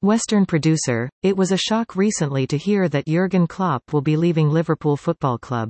Western producer, it was a shock recently to hear that Jurgen Klopp will be leaving Liverpool Football Club.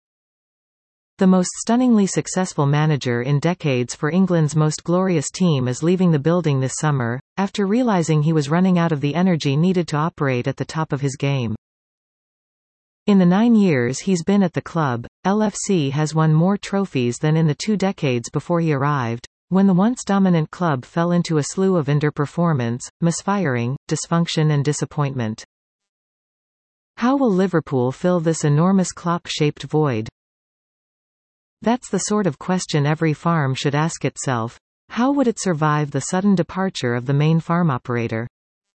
The most stunningly successful manager in decades for England's most glorious team is leaving the building this summer, after realising he was running out of the energy needed to operate at the top of his game. In the 9 years he's been at the club, LFC has won more trophies than in the 2 decades before he arrived, when the once dominant club fell into a slew of underperformance, misfiring, dysfunction and disappointment. How will Liverpool fill this enormous Klopp-shaped void? That's the sort of question every farm should ask itself. How would it survive the sudden departure of the main farm operator?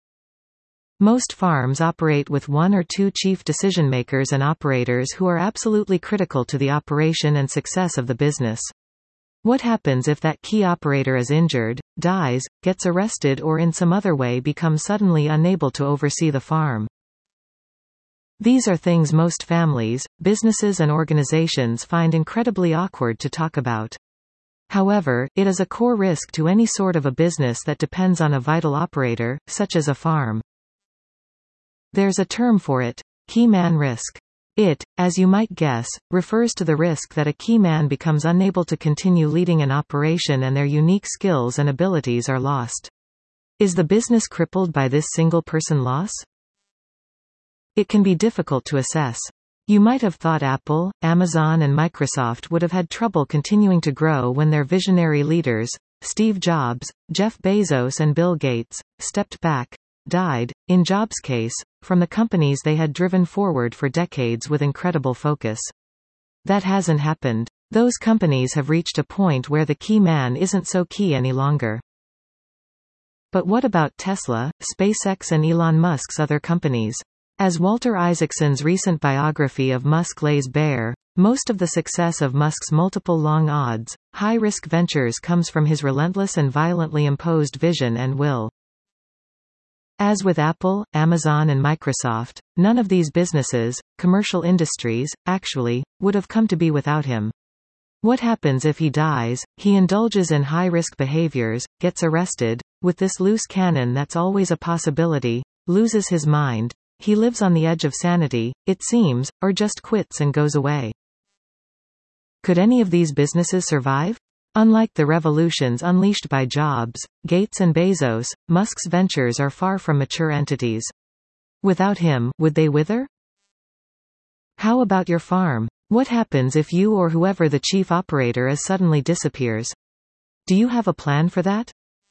Most farms operate with 1 or 2 chief decision-makers and operators who are absolutely critical to the operation and success of the business. What happens if that key operator is injured, dies, gets arrested or in some other way becomes suddenly unable to oversee the farm? These are things most families, businesses and organizations find incredibly awkward to talk about. However, it is a core risk to any sort of a business that depends on a vital operator, such as a farm. There's a term for it: key man risk. It, as you might guess, refers to the risk that a key man becomes unable to continue leading an operation and their unique skills and abilities are lost. Is the business crippled by this single person loss? It can be difficult to assess. You might have thought Apple, Amazon and Microsoft would have had trouble continuing to grow when their visionary leaders, Steve Jobs, Jeff Bezos and Bill Gates, stepped back, died, in Jobs' case, from the companies they had driven forward for decades with incredible focus. That hasn't happened. Those companies have reached a point where the key man isn't so key any longer. But what about Tesla, SpaceX and Elon Musk's other companies? As Walter Isaacson's recent biography of Musk lays bare, most of the success of Musk's multiple long-odds, high-risk ventures comes from his relentless and violently imposed vision and will. As with Apple, Amazon and Microsoft, none of these businesses, commercial industries, actually, would have come to be without him. What happens if he dies? He indulges in high-risk behaviors, gets arrested, with this loose cannon that's always a possibility, loses his mind, he lives on the edge of sanity, it seems, or just quits and goes away. Could any of these businesses survive? Unlike the revolutions unleashed by Jobs, Gates and Bezos, Musk's ventures are far from mature entities. Without him, would they wither? How about your farm? What happens if you or whoever the chief operator is suddenly disappears? Do you have a plan for that?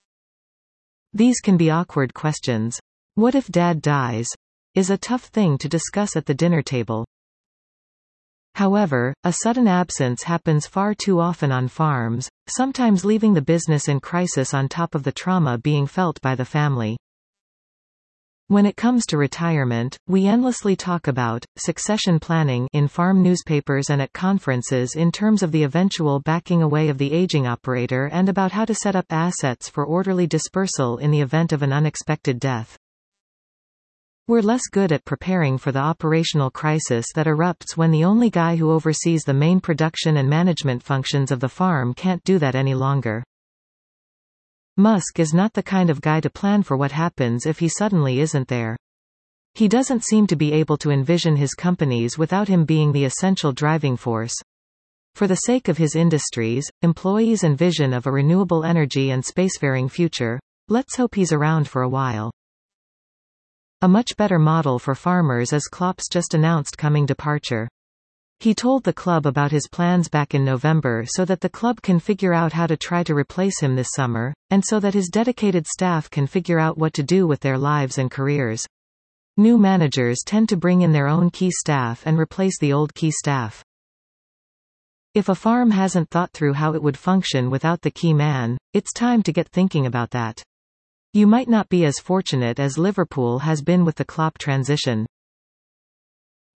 These can be awkward questions. What if Dad dies? Is a tough thing to discuss at the dinner table. However, a sudden absence happens far too often on farms, sometimes leaving the business in crisis on top of the trauma being felt by the family. When it comes to retirement, we endlessly talk about succession planning in farm newspapers and at conferences in terms of the eventual backing away of the aging operator and about how to set up assets for orderly dispersal in the event of an unexpected death. We're less good at preparing for the operational crisis that erupts when the only guy who oversees the main production and management functions of the farm can't do that any longer. Musk is not the kind of guy to plan for what happens if he suddenly isn't there. He doesn't seem to be able to envision his companies without him being the essential driving force. For the sake of his industries, employees and vision of a renewable energy and spacefaring future, let's hope he's around for a while. A much better model for farmers is Klopp's just announced coming departure. He told the club about his plans back in November so that the club can figure out how to try to replace him this summer, and so that his dedicated staff can figure out what to do with their lives and careers. New managers tend to bring in their own key staff and replace the old key staff. If a farm hasn't thought through how it would function without the key man, it's time to get thinking about that. You might not be as fortunate as Liverpool has been with the Klopp transition.